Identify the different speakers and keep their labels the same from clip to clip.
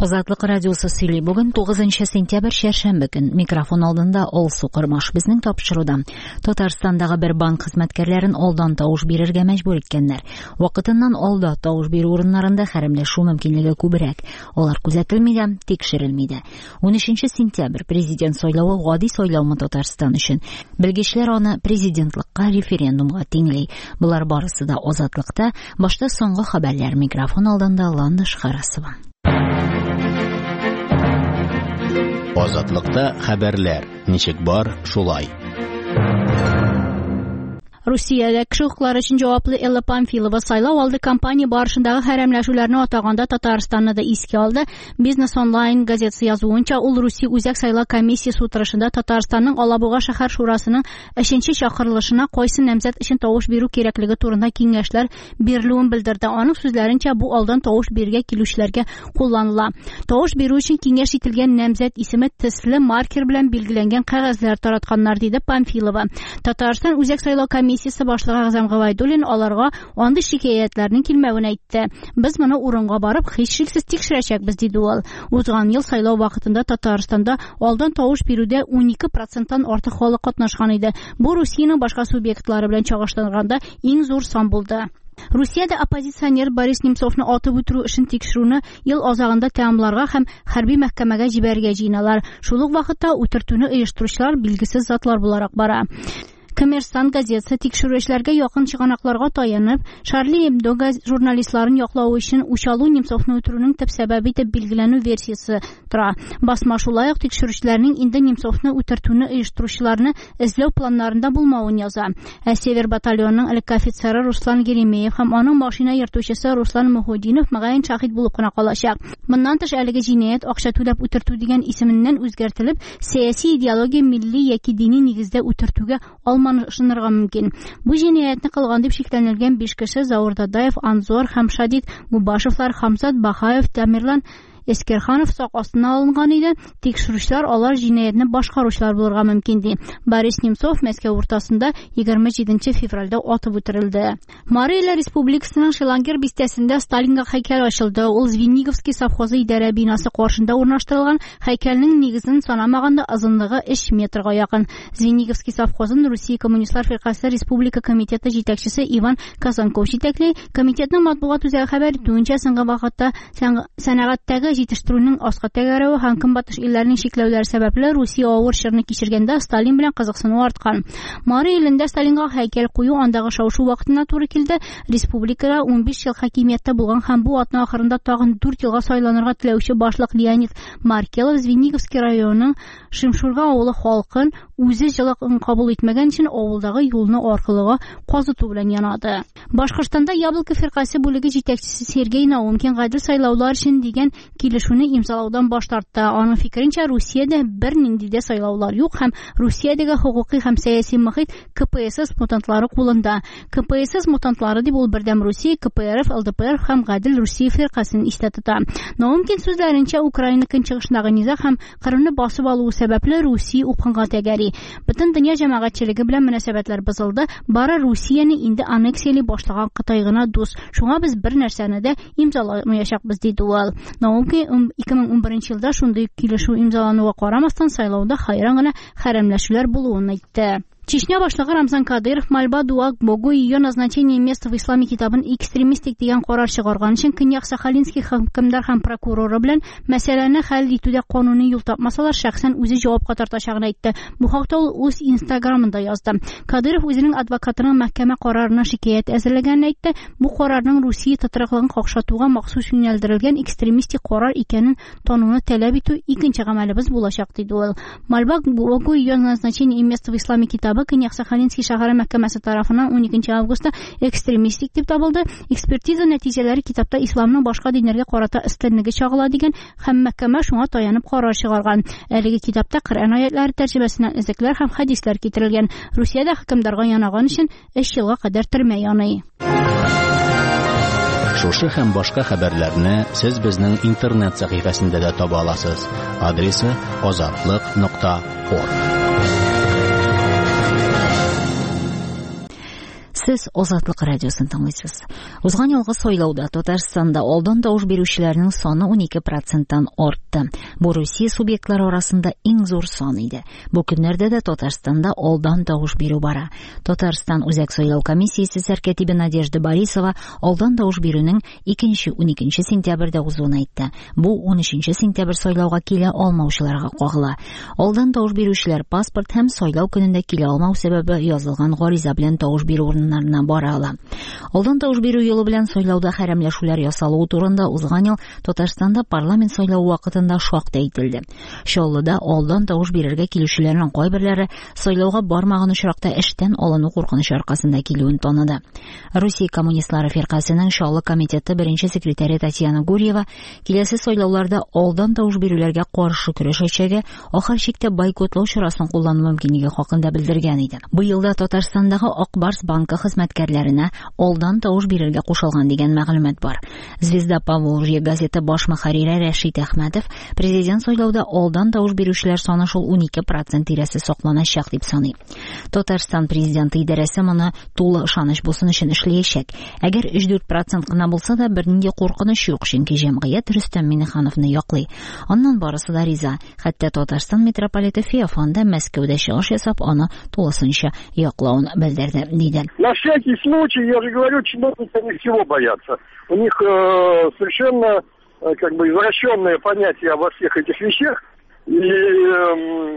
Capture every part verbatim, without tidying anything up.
Speaker 1: Азатлык радиосы сөйли. Бүген тугызынчы сентябрь шәршәмбе көн. Микрофон алдында Алсу Кырмаш. Безнең тапшыруда Татарстандагы бер банк хезмәткәрләрен алдан тавыш бирергә мәҗбүр иткәннәр. Вакытыннан алда тавыш бирү урыннарында хәрәмләшү мөмкинлеге күбрәк. Алар күзәтелми дә, тикшерелми дә. унөченче сентябрь президент сайлавы гади сайлаумы Татарстан өчен. Белгечләр аны президентлыкка референдумга тиңли. Булар барысы да Азатлыкта. Башта соңгы хәбәрләр. Микрофон алдында Ландыш Харасова.
Speaker 2: Азатлыкта хәбәрләр. Ничек бар, шулай.
Speaker 3: Русиядә кеше хукуклары өчен җаваплы Элла Памфилова сайлау алды кампания барышындагы хәрәмләшүләрне атаганда Татарстанны да искә алды. Бизнес онлайн газетасы язуынча, ул Русия үзәк сайлау комиссиясе утырышында Татарстанның Алабуга шәһәр шурасының өченче чакырылышына кайсы намзәт өчен тавыш бирү кирәклеге турында киңәшләр бирелүен белдерде. Аның сүзләренчә, бу алдан тавыш бирергә килүчеләргә кулланыла. Тавыш бирү өчен киңәш ителгән намзәт исеме төсле маркер белән билгеләнгән кәгазьләр таратканнар, диде Памфилова. Татарстан үзәк сайлау комиссиясе Комиссиясе башлыгы Гызам Гавайдуллин аларга андый шикаятьләрнең килмәвен әйтте. Без моны урынга барып һичшиксез тикшерәчәкбез, диде ул. Узган ел сайлау вакытында Татарстанда алдан тавыш бирүдә унике проценттан артык халык катнашкан иде. Бу Русиянең башка субъектлары белән чагыштырганда иң зур сан булды. Русиядә оппозиционер Борис Немцовны атып үтерү эшен тикшерүне ел азагында тәмамларга һәм хәрби мәхкәмәгә җибәрергә җыйналар. Шул ук вакытта үтертүне оештыручылар билгесез затлар буларак бара. Коммерсант газетасы тикшерүчеләргә якын чыганакларга таянып, Шарли Эбдо журналистларын яклау өчен Учалу Немцовны үтерүнең төп сәбәбе итеп билгеләнү версиясе тора. Басма шулай ук тикшерүчеләрнең инде Немцовны үтертүне оештыручыларны эзләү планнарында булмавын яза. Ә Север батальонының элекке офицеры Руслан Геремеев һәм аның машина йөртүчесе Руслан Мухудинов мөгаен шаһид булып кына калачак. Моннан тыш әлеге җинаять акча түләп үтертү дигән исеменнән үзгәртелеп, сәяси идеология милли яки дини нигездә үтертүгә алмашынырга мөмкин. Бу җинаятьне кылган дип шикләнелгән биш кеше Заур Дадаев, Анзор һәм Шадид Мубашевлар, Хамзат Бахаев, Тамирлан Эскерханов сак астына алынган иде. Тикшерүчеләр алар җинаятьне башкаручылар булырга мөмкин ди. Борис Немцов Мәскәү уртасында егерме җиденче февральдә атып үтерелде. Мария Республикасының Шелангер бистәсендә Сталинга һәйкәл ачылды. Ул Звениговский совхозы идарә бинасы каршында урнаштырылган. Һәйкәлнең нигезен санамаганда озынлыгы өч метрга якын. Звениговский совхозын Русия коммунистлар фиркасы республика комитеты җитәкчесе Иван Казанков җитәкли. Комитетның матбугат үзәге хәбәр итүенчә, соңгы вакытта сәнәгатьтәге җитештерүнең аска тәгәрәве һәм көнбатыш илләренең шикләүләре сәбәпле Русия авыр чорны кичергәндә Сталин белән кызыксыну арткан. Мары илендә Сталинга һәйкәл кую андагы шау-шу вакытына туры килде. Республикада он биш ел хакимияттә булган һәм бу атна ахырында тагын дүрт елга сайланырга теләүче башлык Леонид Маркелов Звениговский районының Шимшурга авылы халкын үзе җылыгын кабул итмәгән өчен авылдагы юлны аркылыга казыту белән янады. Башкортстанда Яблоко фиркасы бүлеге җитәкчесе Сергей Наумкин гадел сайлаулар өчен дигән килешүне имзалаудан баш тартты. Аның фикеренчә, Русиядә бер нинди дә сайлаулар юк һәм Русиядәге хукукый һәм сәяси мөхит КПСС мутантлары кулында. КПСС мутантлары дип ул бердәм Русия, КПРФ, ЛДПР һәм Гадел Русия фиркасын истә тота. Наумкин сүзләренчә, Украина көнчыгышындагы низаг һәм Кырымны басып алу сәбәпле Русия упкынга тәгәри. Бөтен дөнья җәмәгатьчелеге белән мөнәсәбәтләр бозылды. Бары Русияне инде аннексияли башлаган Кытай гына дус. Шуңа без бер нәрсәне дә имзаламаячакбыз, диде ул. Наумкин ике мең унберенче елда шундый килешү имзалануга карамастан сайлауда хайран гына хәрәмләшүләр булуын әйтте. Чечня башлыгы Рамзан Кадыров «Мольба дуа к Богу» и ее назначение места в исламе китабын экстремистик дигән карар чыгарган өчен Көньяк Сахалинский хөкемдар һәм прокуроры белән мәсьәләне хәл итүдә кануни юл тапмасалар, шәхсән үзе җавапка тартачагын әйтте. Бу хакта ул үз Инстаграмында язды. Кадыров үзенең адвокатының мәхкәмә карарына шикаят әзерләгәнен әйтте. Бу карарның Русия тотрыклыгын какшатуга махсус юнәлдерелгән экстремистик карар икәнен тануны таләп итү икенче гамәлебез булачак, диде ул. «Мольба к Богу» и ее назначение места в исламе китабы Көньяк Сахалинский шәһәре мәхкәмәсе тарафыннан уникенче августта экстремистик дип табылды. Экспертиза нәтиҗәләре китапта исламның башка диннәргә карата өстенлеге чагыла дигән һәм мәхкәмә шуңа таянып карар чыгарган. Әлеге китапта Коръән аятлары тәрҗемәсеннән өзекләр һәм хәдисләр китерелгән. Русиядә хөкемдарга янаган өчен өч елга кадәр төрмә яный.
Speaker 2: Шушы һәм башка хәбәрләрне сез безнең интернет сәхифәсендә дә таба аласыз. Адресы азатлык нокта орг.
Speaker 1: Сез Азатлык радиосын тыңлыйсыз. Узган елгы сайлауда Татарстанда алдан тавыш бирүчеләрнең саны унике проценттан артты. Бу Русия субъектлары арасында иң зур сан иде. Бу көннәрдә дә Татарстанда алдан тавыш бирү бара. Татарстан үзәк сайлау комиссиясе сәркәтибе Надежда Борисова алдан тавыш бирүнең икенче-уникенче сентябрьдә узуын әйтте. Бу унөченче сентябрь сайлауга килә алмаучыларга кагыла. Алдан тавыш бирүчеләр паспорт һәм сайлау көнендә килә алмау сәбәбе язылган гариза белән тавыш бирү урыннарына бара ала. Алдан тавыш бирү юлы белән сайлауда хәрәмләшүләр ясалуы турында узган ел Татарстанда парламент сайлауы вакытында шактый әйтелде. Чаллыда алдан тавыш бирергә килүчеләрнең кайберләре сайлауга бармаган очракта эштән алыну куркынычы аркасында килүен таныды. Русия коммунистлары фиркасының Чаллы комитеты беренче секретаре Татьяна Гурьева киләсе сайлауларда алдан тавыш бирүләргә каршы көрәшәчәге, ахыр чиктә бойкотлау чарасын куллану мөмкинлеге хакында белдергән иде. Быел да Татарстандагы Акбарс банкы хезмәткәрләренә алдан тавыш бирергә кушылган дигән мәгълүмат бар. Звезда Поволжья газеты баш мөхәррире Рәшит Әхмәтов президент сайлауда алдан тавыш бирүчеләр саны шул унике процент тирәсе сакланачак дип саный. Татарстан президенты идарәсе моны тулы ышаныч булсын өчен эшләячәк. Әгәр өч-дүрт процент кына булса да бернинди куркыныч юк, чөнки җәмгыять Рөстәм Миңнехановны яклый. Аннан барысы да риза. Хәтта Татарстан митрополиты Феофан да Мәскәүдә чыгыш ясап, аны тулысынча яклауын белдерде, диде.
Speaker 4: На всякий случай, я же говорю, чиновники они всего боятся. У них э, совершенно э, как бы извращенное понятие обо всех этих вещах. И э,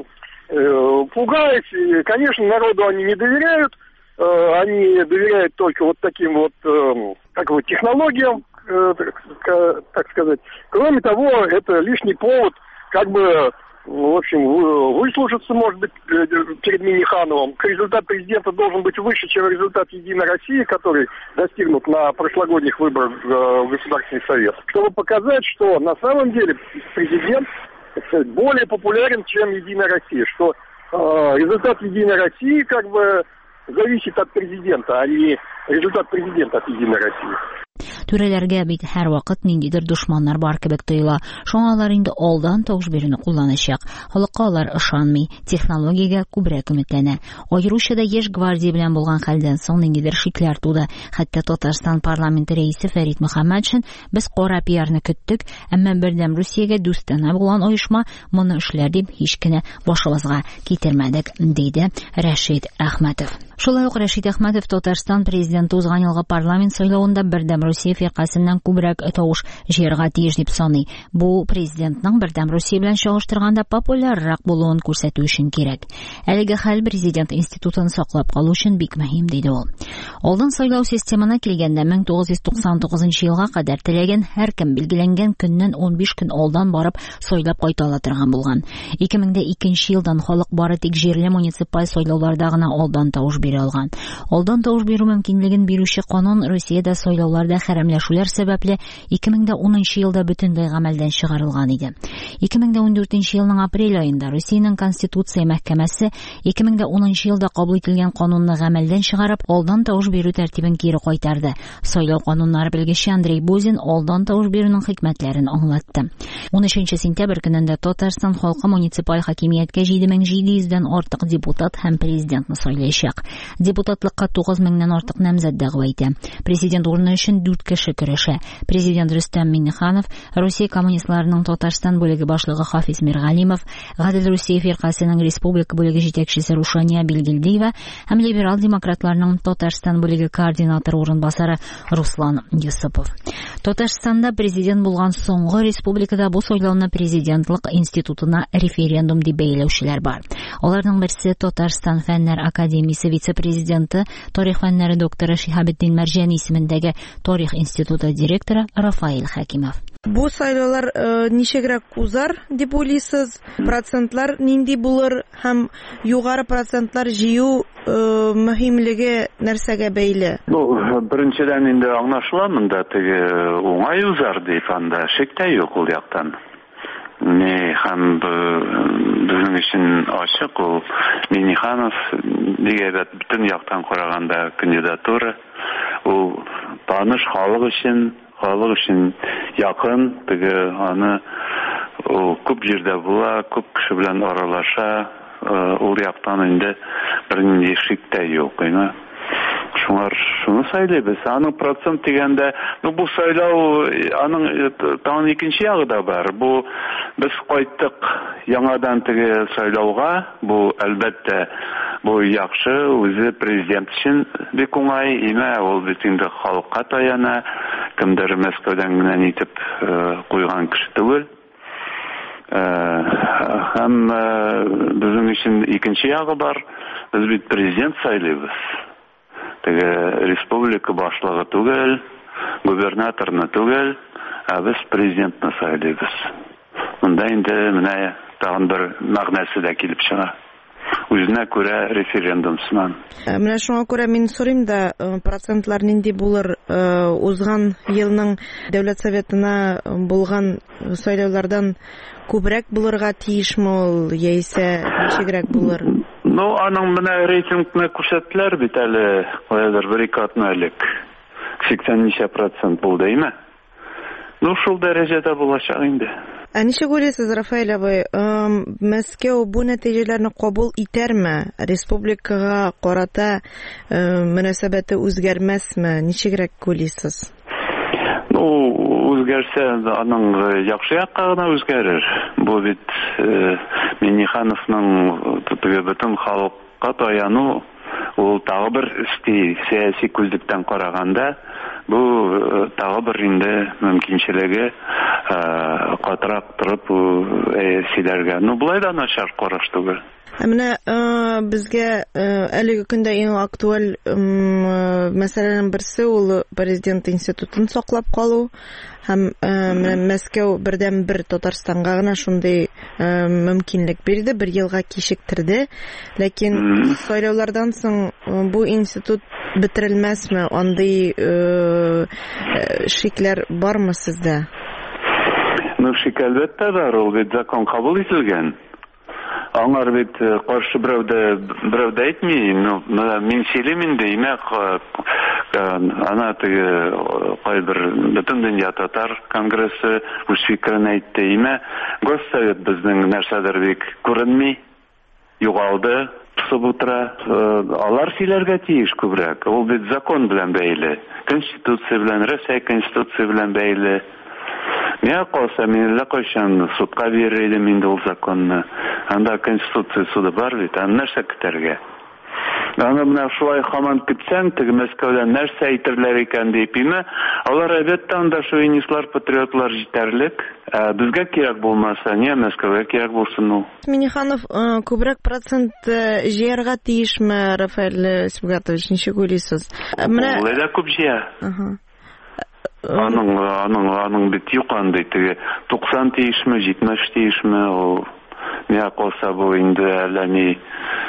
Speaker 4: э, пугают. И, конечно, народу они не доверяют. Э, они доверяют только вот таким вот, э, как вот технологиям, э, так, так сказать. Кроме того, это лишний повод, как бы, в общем, выслужиться, может быть, перед Миннехановым. Результат президента должен быть выше, чем результат Единой России, который достигнут на прошлогодних выборах в Государственный Совет. Чтобы показать, что на самом деле президент более популярен, чем Единая Россия. Что э, результат Единой России как бы зависит от президента, а не результат президента от Единой России.
Speaker 1: Түрәләргә бит һәр вакыт ниндидер душманнар бар кебек тоела. Шуңа алар инде алдан тавыш бирүне кулланачак. Халыкка алар ышанмый, технологиягә күбрәк өметләнә. Аеруча да яшь гвардия белән булган хәлдән соң ниндидер шикләр туды. Хәтта Татарстан парламенты рәисе Фәрит Мөхәммәтшин без кара пиарны көттек, әмма бердәм Русиягә дустана булган оешма моны эшләр дип һич кенә башыбызга китермәдек, диде Рәшит Әхмәтов. Шулай ук Рәшит Әхмәтов Татарстан президенты узган елгы парламент сайлауында бердәм Русия фиркасыннан күбрәк тавыш җыярга тиеш дип саный. Бу президентның бердәм Русия белән чагыштырганда популяррак булуын күрсәтү өчен кирәк. Әлеге хәл президент институтын саклап калу өчен бик мөһим, диде ул. Алдан сайлау системына килгәндә мең тугыз йөз туксан тугызынчы елга кадәр теләгән һәркем билгеләнгән көннән ун биш көн алдан барып сайлап кайта ала торган булган. ике мең икенче елдан халык бары тик җирле муниципаль сайлауларда гына алдан тавыш бирә алган. Алдан тавыш бирү мөмкинлеген бирүче канун Русиядә сайлауларда хәрәмләшүләр сәбәпле ике мең унынчы елда бөтенләй гамәлдән чыгарылган иде. ике мең ундүртенче елның апрель аенда Русиянең Конституция мәхкәмәсе ике мең унынчы елда кабул ителгән канунны гамәлдән чыгарып, алдан тавыш бирү тәртибен кире кайтарды. Сайлау кануннары белгече Андрей Бузин алдан тавыш бирүнең хикмәтләрен аңлатты. унөченче сентябрь көнендә Татарстан халкы муниципаль хакимияткә җиде мең җиде йөздән артык депутат һәм президентны сайлаячак. Депутатлыкка тугыз меңнән артык намзәт дәгъва итә. Президент урыны өчен дүрт кеше көрәшә. Президент Рөстәм Миңнеханов, Русия коммунистларының Татарстан бүлеге башлыгы Хафиз Миргалимов, Гадел Русия фиркасының республика бүлеге җитәкчесе Рушания Билгелдиева һәм либерал демократларның Татарстан бүлеге координатор урынбасары Руслан Юсупов. Татарстанда президент булган соңгы республикада бу сайлауны президентлык институтына референдум дип бәяләүчеләр бар. Аларның берсе Татарстан фәннәр академиясе вице-президенты, тарих фәннәре докторы Шиһабетдин Мәрҗани исемендәге тарих институты директоры Рафаил Хәкимов.
Speaker 5: Бу сайлаулар э, ничегрәк узар дип уйлыйсыз? Процентлар нинди булыр һәм югары процентлар җыю э, мөһимлеге нәрсәгә бәйле?
Speaker 6: Ну, беренчедән инде аңлашыла монда теге уңай узар дип анда шик тә юк ул яктан. Не һәм безнең өчен ачык ул Миңнеханов дигән бөтен яктан караганда кандидатура ул таныш халык өчен халык өчен якын, теге аны күп җирдә була, күп кеше белән аралаша, ул яктан инде бернинди шик тә юк, Шуңар шуны сайлайбыз. Аның процент дигәндә, ну бу сайлау аның тагын икенче ягы да бар. Бу без кайттык яңадан теге сайлауга. Бу әлбәттә бу яхшы, үзе президент өчен бик уңай, имә ул бит инде халыкка таяна, кемдер Мәскәүдән генә нитеп куйган кеше түгел. Һәм безнең өчен икенче ягы бар. Без бит президент сайлыйбыз. Теге республика башлыгы түгел, губернаторны түгел, ә без президентны сайлыйбыз. Монда инде менә тагын бер мәгънәсе дә килеп чыга. Үзенә күрә референдумсыннан.
Speaker 5: Менә шуңа күрә мин сорыйм да, процентлар нинди булыр узган елның Дәүләт Советына булган сайлаулардан күбрәк булырга тиешме ул, яисә ничегрәк булыр?
Speaker 6: Ну, аның менә рейтингны күрсәттеләр бит әле, каядыр бер-ике атна элек. сиксән ничә процент булды, име? Ну, шул дәрәҗәдә булачак инде.
Speaker 5: Ә ничек уйлыйсыз, Рафаэль абый, Мәскәү бу нәтиҗәләрне кабул итәрме? Республикага карата мөнәсәбәте үзгәрмәсме? Ничегрәк уйлыйсыз?
Speaker 6: Ну, үзгәрсә, аның яхшы якка гына үзгәрер. Бу бит Миңнехановның бөтен халыкка таяну, ул тагы бер сәяси күздектән караганда, бу тагы бер инде мөмкинчелеге катырак торып сөйләргә. Ну, булай да начар караш түгел.
Speaker 5: Менә безгә әлеге көндә иң актуаль мәсьәләнең берсе ул президент институтын саклап калу һәм Мәскәү бердән бер Татарстанга гына шундый мөмкинлек бирде, бер елга кичектерде. Ләкин сайлаулардан соң бу институт бетерелмәсме? Андый шикләр бармы сездә?
Speaker 6: Ну, шик әлбәттә бар, ул бит закон кабул ителгән. Аңар бит каршы берәүдә берәүдә әйтми, ну, мин сөйлим инде, имә ана теге кайбер бөтен дөнья татар конгрессы үз фикерен әйтте, имә Госсовет безнең нәрсәдер бик күренми, югалды, тусып утыра. Алар сөйләргә тиеш күбрәк. Ул бит закон белән бәйле, конституция белән, Россия конституция белән бәйле. Миңа калса, мин әллә кайчан судка бирер идем инде ул законны. Анда конституция суды бар бит, аны нәрсә көтәргә? Аны менә шулай һаман көтсәң, теге Мәскәүдән нәрсә әйтерләр икән дип име, алар әлбәттә анда шовинистлар, патриотлар җитәрлек. Безгә кирәк булмаса, не Мәскәүгә кирәк булсын ул.
Speaker 5: Миңнеханов күбрәк процент җыярга тиешме, Рафаэль Сибгатович, ничек уйлыйсыз?
Speaker 6: Менә ул да күп җыя. Аның аның аның бит юк анда теге туксан тиешме, җитмеш тиешме, ул миңа калса бу инде әллә ни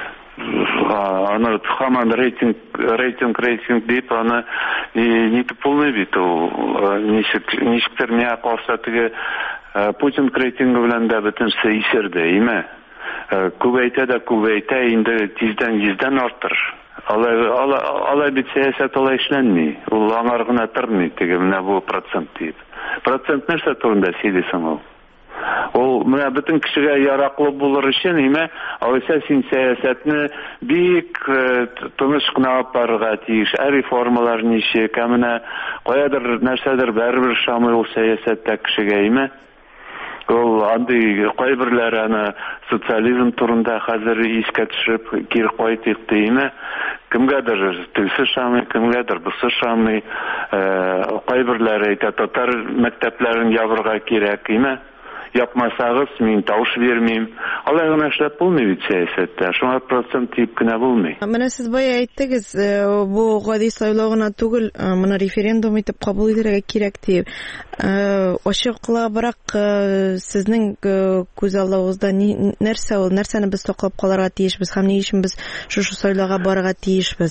Speaker 6: аны һаман рейтинг рейтинг рейтинг дип аны нитеп булмый бит ул ничек ничектер миңа калса теге Путин рейтингы белән дә бөтенсе исерде, име? Күбәйтә дә күбәйтә, инде тиздән тиздән артыр. Алай алай бит сәясәт алай эшләнми. Ул аңар гына тормый, теге менә бу процент дип. Процент нәрсә турында сөйлисең ул? Ул менә бөтен кешегә яраклы булыр өчен, име, алайса син сәясәтне бик тыныч кына алып барырга тиеш. Ә реформалар ничек, менә каядыр нәрсәдер бәрбер шамый ул сәясәттә кешегә, име? Ул андый кайберләр аны социализм турында хәзер искә төшереп кире кайтыйк диеме? Кемгәдер телсе шамый, кемгәдер бусы шамый. Кайберләр әйтә, татар мәктәпләрен ябырга кирәк, име? Yapmasagız, min тавыш бермим. Алай гына эшләп булмый бит сәясәттә. Шуңа процент тип кенә булмый.
Speaker 5: Менә сез бая әйттегез, бу гади сайлау гына түгел, моны референдум итеп кабул итәргә кирәк дип. Ачыклабрак сезнең күз алдыгызда нәрсә ул, нәрсәне без саклап калырга тиешбез һәм ни өчен без шушы сайлауга барырга тиешбез?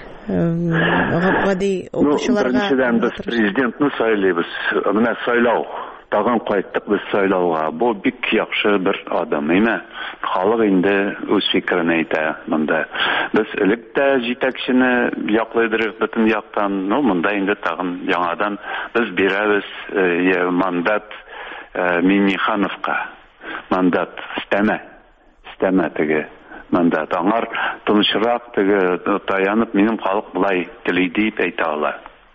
Speaker 5: Гади укучыларга
Speaker 6: без президентны сайлыйбыз. Менә сайлау тагын кайттык без сайлауга. Бу бик яхшы бер адым, име? Халык инде үз фикерен әйтә монда. Без элек тә җитәкчене яклыйдырык бөтен яктан, ну монда инде тагын яңадан без бирәбез мандат Миңнехановка. Мандат стәмә. Стәмә теге Монда аңар тынычрак теге таянып минем халык булай тели дип әйтә ала.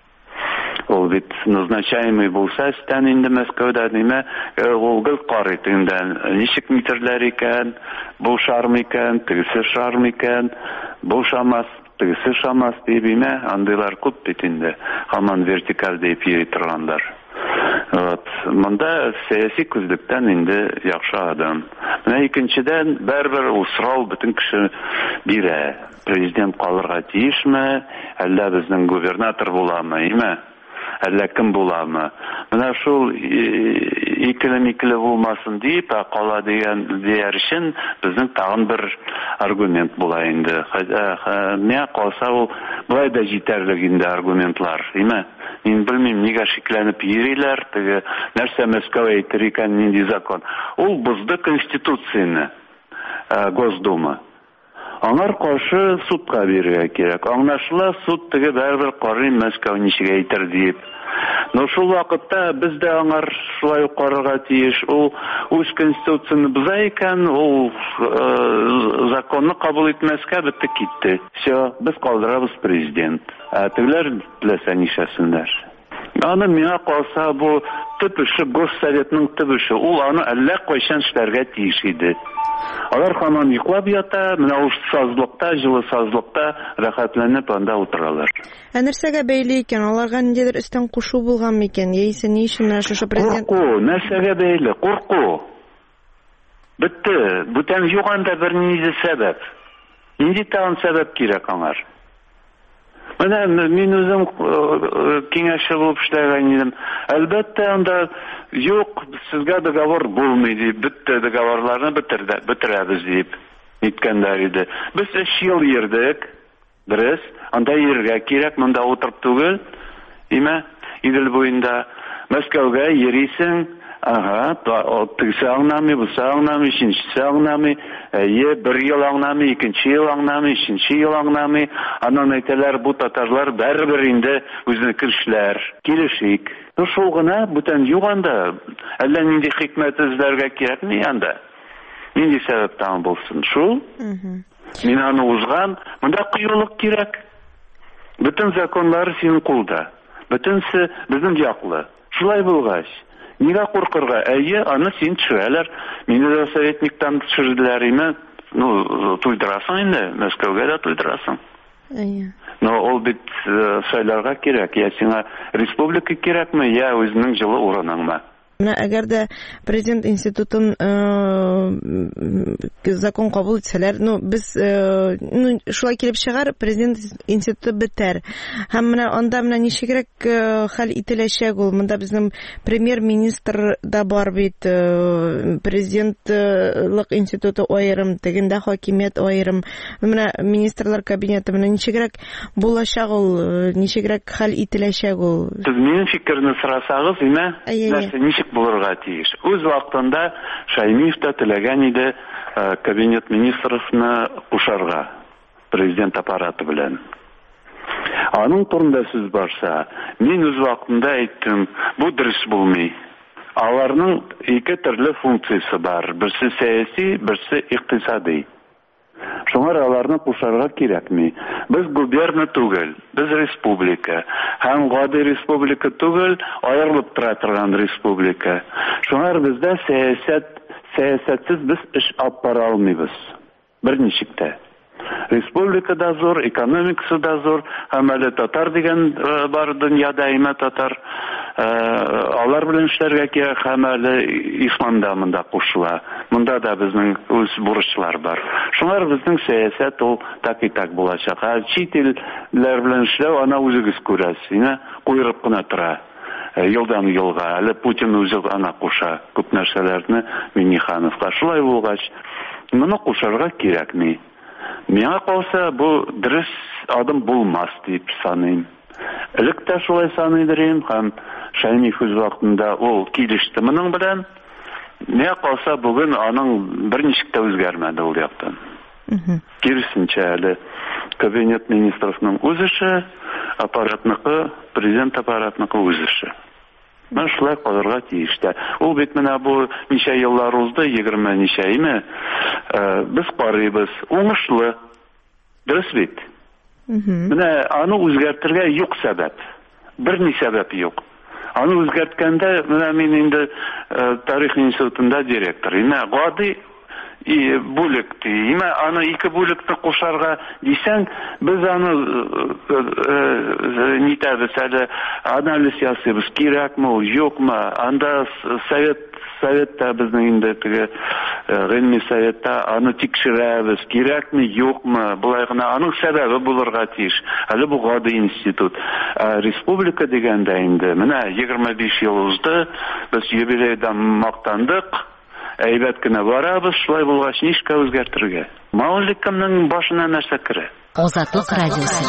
Speaker 6: Ул бит назначаемый булса, стән инде Мәскәүдә ниме, ул гел карый инде ничек метрләр икән, бу шарм икән, тегесе шарм икән, бу шамас, тегесе шамас дип име, андыйлар күп бит инде. Һаман вертикаль дип йөри торгандар. Вот. Монда сәяси күзлектән инде яхшы адам. Менә икенчедән бәрбер ул сорау бөтен кеше бирә. Президент калырга тиешме, әллә безнең губернатор буламы, име? Әллә кем буламы? Менә шул икеле-микеле булмасын дип, кала дигән дияр өчен безнең тагын бер аргумент була инде. Менә калса ул булай да җитәрлек инде аргументлар, име? Мин белмим, нигә шикләнеп йөриләр, теге нәрсә Мәскәү әйтер икән, нинди закон. Ул бозды конституцияне, Госдума. Аңар каршы судка бирергә кирәк. Аңлашыла, суд теге бәрбер карый Мәскәү ничек әйтер дип. Но шул вакытта без дә аңар шулай карарга тиеш. Ул үз конституцияны боза икән, ул законны кабул итмәскә бетте китте. Все, без калдырабыз президент. Ә тегеләр теләсә нишәсеннәр. Аны миңа калса, бу төп эше Госсоветның төп эше. Ул аны әллә кайчан эшләргә тиеш иде. Алар һаман йоклап ята, менә ул сазлыкта, җылы сазлыкта рәхәтләнеп анда утыралар.
Speaker 5: Ә нәрсәгә бәйле икән? Аларга ниндидер өстен кушу булган микән? Яисә ни өчен шушы президент?
Speaker 6: Курку, нәрсәгә бәйле? Курку. Бетте. Бүтән юк анда бер нинди сәбәп. Нинди тагын сәбәп кирәк аңар? Менә мин үзем киңәшче булып эшләгән идем. Әлбәттә, анда юк, сезгә договор булмый дип, бетте договорларны битердә, битерәбез дип әйткәннәр иде. Без өч ел йөрдек, дөрес, анда йөрергә кирәк, монда утырып түгел, име, Идел буенда Мәскәүгә йөрисең. Ага, тегесе аңламый, бусы аңламый, икенчесе аңламый, әйе, бер ел аңламый, икенче ел аңламый, өченче ел аңламый. Аннан әйтәләр, бу татарлар бәрбер инде үзенеке эшләр. Килешик. Ну шул гына, бүтән юк анда. Әллә нинди хикмәт эзләргә кирәкми анда. Нинди сәбәптән булсын шул? Мин аны узган, монда кыюлык кирәк. Бүтән законнар синең кулда. Бүтәнсе безнең яклы. Шулай булгач, нигә куркырга? Әйе, аны син төшерәләр. Мине дә советниктан төшерделәр име? Ну, туйдырасың инде, Мәскәүгә дә туйдырасың.
Speaker 5: Әйе.
Speaker 6: Но ул бит сайларга кирәк. Я сиңа республика кирәкме, я үзенең җылы урыныңмы?
Speaker 5: Менә әгәр дә президент институтын закон кабул итсәләр, ну без ну шулай килеп чыгар, президент институты бетәр. Һәм менә анда менә ничегрәк хәл ителәчәк ул? Монда безнең премьер-министр да бар бит, президентлык институты аерым, тегендә хакимият аерым. Менә министрлар кабинеты менә ничегрәк булачак ул? Ничегрәк хәл ителәчәк ул?
Speaker 6: Сез минем фикерне сорасагыз, име? Нәрсә булырга тиеш. Үз вакытында Шаймиев та теләгән иде кабинет министрлыгына кушарга президент аппараты белән. Аның турында сүз барса, мин үз вакытында әйттем, бу дөрес булмый. Аларның ике төрле функциясе бар. Берсе сәяси, берсе икътисади. Шуңар аларны кушарга кирәкми. Без губерния түгел, без республика. Һәм гади республика түгел, аерылып тора торган республика. Шуңар бездә сәясәт, сәясәтсез без эш алып бара алмыйбыз. Берничек тә. Республика да зур, экономикасы да зур, һәм әле татар дигән бар дөньяда, име татар. Алар белән эшләргә кирәк, һәм әле исламда монда кушыла. Монда да безнең үз бурычлар бар. Шуңар безнең сәясәт ул так и так булачак. Чит илләр белән эшләү аны үзегез күрәсез, куйрып кына тора. Елдан елга, әле Путин үзе ана куша. Күп нәрсәләрне Миңнехановка. Шулай булгач, моны кушарга кирәкми. Миңа калса, бу дөрес адым булмас дип саныйм. Элек тә шулай саныйдырым, һәм Шаймиев үз вакытында ул килеште моның белән. Миңа калса, бүген аның берничек тә үзгәрмәде ул яктан. Киресенчә, әле кабинет министрының үз эше, аппаратныкы, президент аппаратныкы үз эше. Мен шулай калырга тиеш тә. Ул бит менә бу ничә еллар узды, егерме ничә име? Без карыйбыз, уңышлы. Дөрес бит? Менә аны үзгәртергә юк сәбәп. Берни сәбәп юк. Аны үзгәрткәндә, менә мин инде тарих институтында директор. Менә гади и бүлек ди. Имә аны ике бүлекне кушарга дисәң, без аны нитәбез әле анализ ясыйбыз. Кирәкме ул, юкмы? Анда совет советта безнең инде теге гыйльми советта аны тикшерәбез. Кирәкме, юкмы? Булай гына аның сәбәбе булырга тиеш. Әле бу гади институт. Республика дигәндә инде менә егерме биш ел узды. Без юбилейдан мактандык. Әйбәт кенә барабыз, шулай булгач нишкә үзгәртергә? Маули кемнең башына нәрсә керә?
Speaker 1: Азатлык радиосы.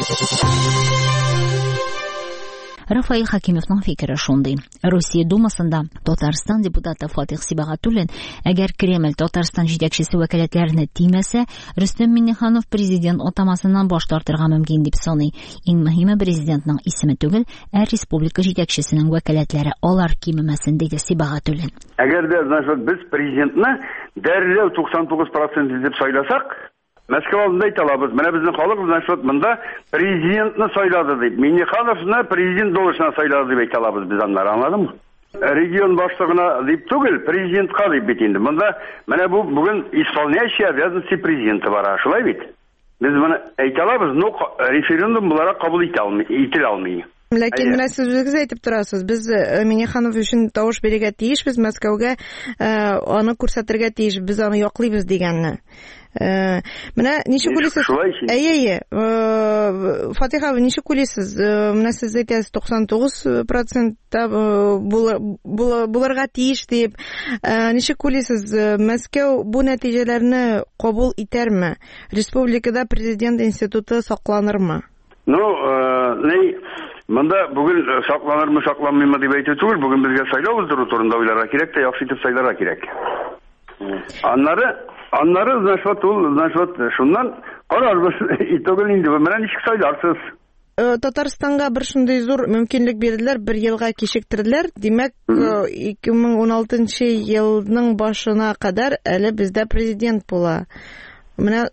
Speaker 1: Рафаил Хакимовның фикере шундый. Русия Думасында Татарстан депутаты Фатих Сибагатуллин, әгәр Кремль Татарстан җитәкчесе вәкаләтләренә тимәсә, Рөстәм Миңнеханов президент атамасыннан баш тартырга мөмкин дип саный. Иң мөһиме президентның исеме түгел, ә республика җитәкчесенең вәкаләтләре алар кимемәсен, диде Сибагатуллин.
Speaker 7: Әгәр дә, значит, без президентны дәррәү туксан тугыз процент дип сайласак, Мәскәү алдында әйтә алабыз. Менә безнең халык, значит, монда президентны сайлады дип, Миңнехановны президент должна сайлады дип әйтә алабыз без аннары, аңладыңмы? Регион башлыгына дип түгел, президентка дип бит инде. Монда менә бу бүген исполняющий обязанности президента бара, шулай бит. Без моны әйтә алабыз, но референдум буларак кабул итә алмый, итә алмый.
Speaker 5: Ләкин менә сез үзегез әйтеп торасыз, без Миңнеханов өчен тавыш бирергә тиешбез, Мәскәүгә аны күрсәтергә тиеш, без аны яклыйбыз дигәнне. Менә ничек уйлыйсыз? Әйе, Фатиха, ничек уйлыйсыз? Менә сез әйтәсез туксан тугыз процентта булырга тиеш дип. Ничек уйлыйсыз? Мәскәү бу нәтиҗәләрне кабул итәрме? Республикада президент институты сакланырмы?
Speaker 7: Ну, ней монда бүген сакланырмы, сакланмыймы дип әйтү түгел, бүген безгә сайлау уздыру турында уйларга кирәк тә, яхшы итеп сайларга кирәк. Аннары Аннары, значит, ул, значит, шуннан карарбыз, итогын инде, менә ничек сайларсыз?
Speaker 5: Татарстанга бер шундый зур мөмкинлек бирделәр, бер елга кичектерделәр. Димәк, ике мең уналтынчы елның башына кадәр әле бездә президент була. Менә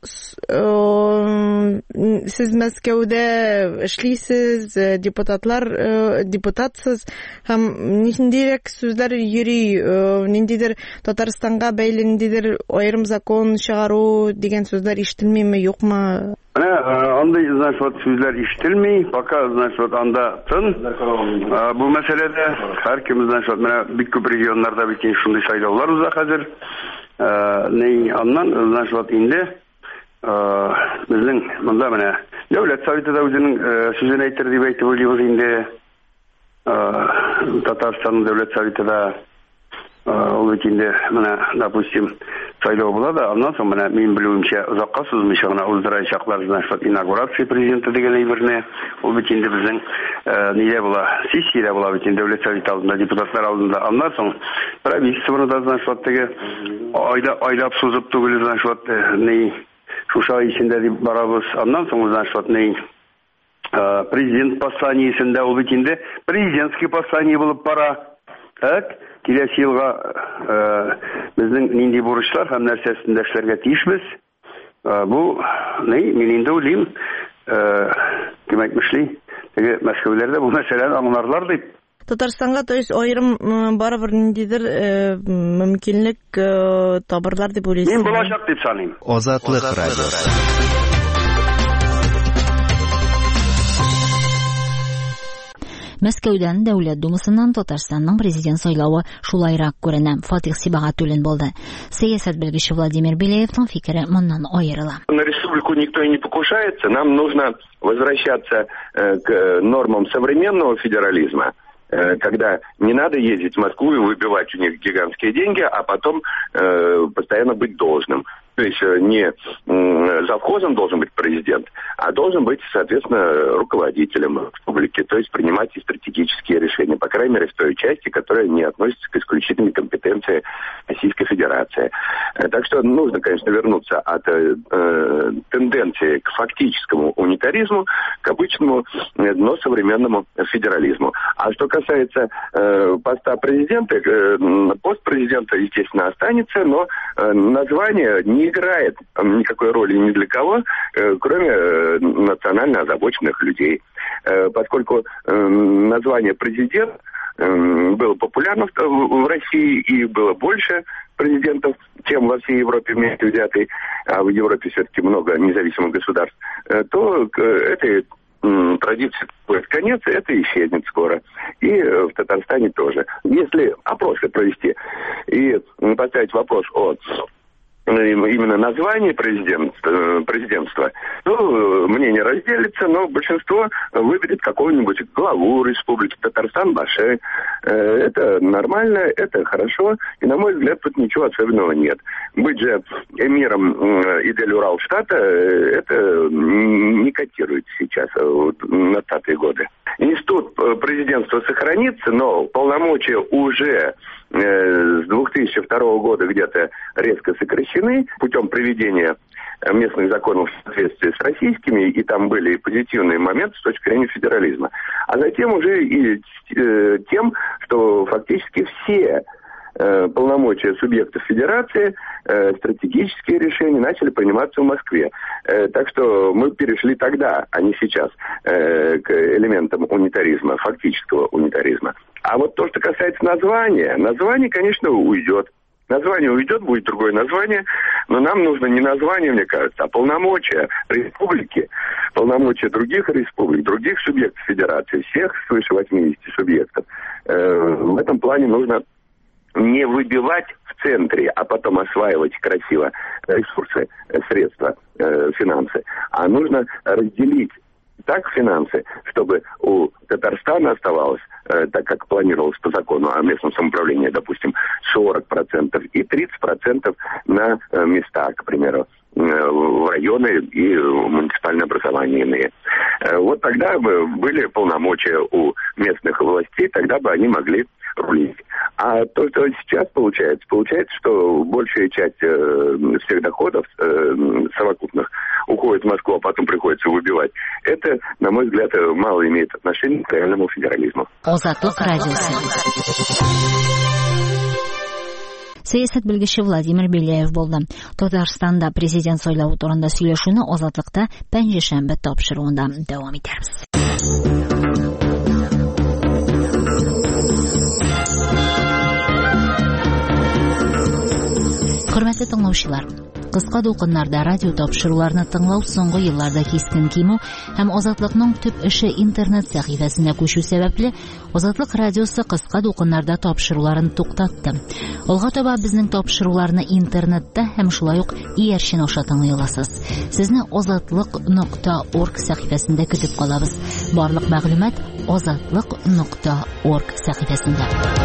Speaker 5: сез Мәскәүдә эшлисез, депутатлар депутатсыз һәм ниндирәк сүзләр йөри, ниндидер Татарстанга бәйле ниндидер аерым закон чыгару дигән сүзләр ишетелмиме, юкмы?
Speaker 7: Менә андый, значит, сүзләр ишетелми, пока, значит, анда тын. Бу мәсьәләдә һәркем, значит, менә бик күп регионнарда бит шундый сайлаулар уза хәзер. Ней аннан, значит, инде безнең монда менә Дәүләт Советы да үзенең сүзен әйтер дип әйтеп уйлыйбыз инде. Татарстан Дәүләт Советы да ул бит инде менә, допустим, сайлау була да, аннан соң менә мин белүемчә озакка сузмыйча гына уздырачаклар, значит, инаугурация президенты дигән әйберне. Ул бит инде безнең нидә була, сессиядә була бит инде Дәүләт Советы алдында, депутатлар алдында. Аннан соң правительствоны да, значит, теге айда айлап сузып түгел, значит, ни шуша исендә дип барабыз. Аннан соң, значит, ни президент посланиесендә ул бит инде президентский послание булып бара. Так, киләсе елга безнең нинди бурычлар һәм нәрсәсендә эшләргә тиешбез. Бу, ни, мин инде уйлыйм, кем әйтмешли, теге Мәскәүләрдә бу мәсьәләне аңларлар дип.
Speaker 5: Татарстанга, то есть, аерым барыбер ниндидер мөмкинлек табырлар дип уйлыйсыз?
Speaker 7: Мин булачак дип саныйм.
Speaker 2: Азатлык радиосы.
Speaker 1: Мәскәүдән Дәүләт Думасыннан Татарстанның президент сайлауы шулайрак күренә. Фатих Сибагатуллин булды. Сәясәт белгече Владимир Беляевның фикере моннан аерыла.
Speaker 8: На республику никто и не покушается. Нам нужно возвращаться к нормам современного федерализма, когда не надо ездить в Москву и выбивать у них гигантские деньги, а потом постоянно быть должным. То есть не завхозом должен быть президент, а должен быть, соответственно, руководителем республики, то есть принимать и стратегические решения, по крайней мере, в той части, которая не относится к исключительной компетенции Российской Федерации. Так что нужно, конечно, вернуться от э, тенденции к фактическому унитаризму, к обычному, но современному федерализму. А что касается э, поста президента, э, пост президента, естественно, останется, но э, название не играет никакой роли ни для кого, э, кроме э, национально озабоченных людей. Э, поскольку э, название президент э, было популярно в, в России и было больше президентов, чем во всей Европе вместе взятой, а в Европе все-таки много независимых государств, э, то к этой традиция будет конец, это исчезнет скоро. И в Татарстане тоже. Если опросы провести и поставить вопрос о именно названии президент, президентства, ну, мнение разделится, но большинство выберет какого-нибудь главу республики Татарстан-Баши. Это нормально, это хорошо, и, на мой взгляд, тут ничего особенного нет. Быть же эмиром Идель-Уралштата, это не котируется сейчас, на двадцатые годы. Институт президентства сохранится, но полномочия уже с две тысячи второго года где-то резко сокращены путем приведения местных законов в соответствии с российскими, и там были позитивные моменты с точки зрения федерализма. А затем уже и э, тем, что фактически все э, полномочия субъектов федерации, э, стратегические решения начали приниматься в Москве. Э, так что мы перешли тогда, а не сейчас, э, к элементам унитаризма, фактического унитаризма. А вот то, что касается названия, название, конечно, уйдет. Название уйдет, будет другое название, но нам нужно не название, мне кажется, а полномочия республики, полномочия других республик, других субъектов федерации, всех свыше восьмидесяти субъектов. В этом плане нужно не выбивать в центре, а потом осваивать красиво ресурсы, средства, финансы, а нужно разделить так финансы, чтобы у Татарстана оставалось, э, так как планировалось по закону о местном самоуправлении, допустим, сорок процентов и тридцать процентов на э, места, к примеру, э, в районы и в муниципальное образование иные. Э, вот тогда бы были полномочия у местных властей, тогда бы они могли рулить. А то, что сейчас получается, получается, что большая часть э, всех доходов э, совокупных уходит в Москву, а потом приходится выбивать. Это, на мой взгляд, мало имеет отношения к реальному федерализму.
Speaker 1: Саясат белгече Владимир Беляев болды. Татарстанда президент сайлауы турында сөйләшүне Азатлыкта пәнҗешәмбе тапшыруында дәвам итәрбез. Хөрмәтле тыңлаучылар, кыска дулкыннарда радио тапшыруларны тыңлау соңгы елларда кискен кимү һәм Азатлыкның төп эше интернет сәхифәсенә күчү сәбәпле Азатлык радиосы кыска дулкыннарда тапшыруларын туктатты. Алга таба безнең тапшыруларны интернетта һәм шулай ук иярчен аша тыңлый аласыз. Сезне азатлык нокта орг сәхифәсендә көтеп калабыз. Барлык мәгълүмат азатлык нокта орг сәхифәсендә.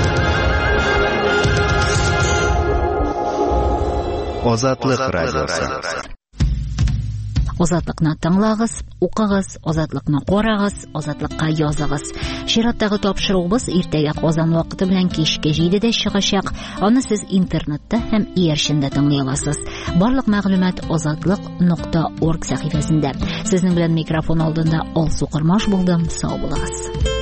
Speaker 2: Азатлык радиосы.
Speaker 1: Азатлыкны тыңлагыз, укыгыз, азатлыкны карагыз, азатлыкка языгыз. Чираттагы тапшыруыбыз иртәгә Казан вакыты белән кичке җидедә чыгачак. Аны сез интернетта һәм иярчендә тыңлый аласыз. Барлык мәгълүмат азатлык нокта орг сәхифәсендә. Сезнең белән микрофон алдында Алсу Кырмаш булдым. Сау булыгыз.